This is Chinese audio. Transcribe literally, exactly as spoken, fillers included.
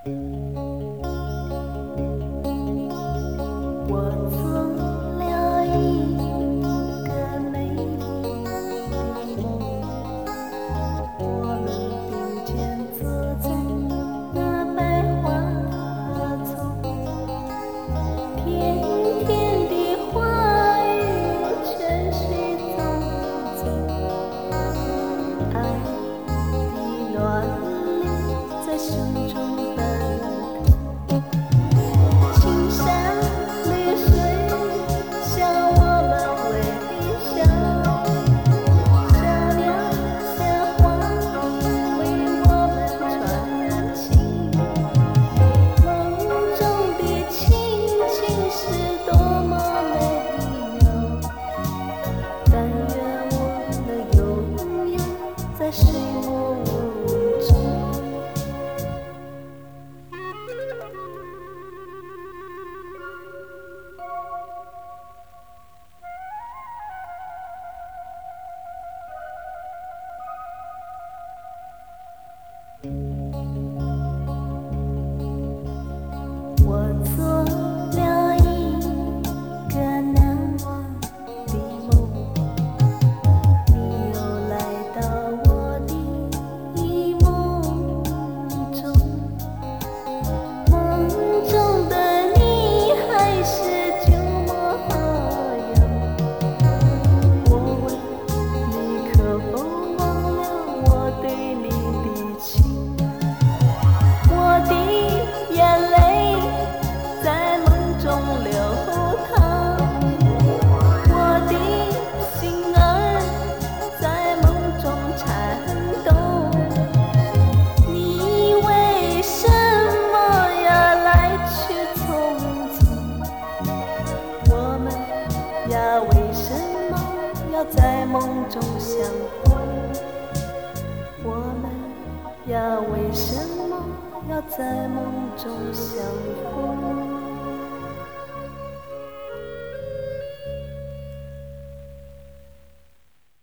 我做了一个美丽的梦，我们并肩坐在那百花丛，甜甜的话语泉水淙淙，爱的暖流在胸中奔腾。青山绿水向我们微笑，小鸟像花为我们传情。梦中的情景是多么美妙，但愿我能拥有在水墨中。我做了一个难忘的梦，你又来到我的梦中，梦中的你还是旧模样。我问你可否忘了我对你的情，我的眼泪在梦中流淌，我的心儿在梦中颤动。你为什么要来去匆匆？我们呀，为什么要在梦中相逢？我们呀，为什么要在梦中相逢？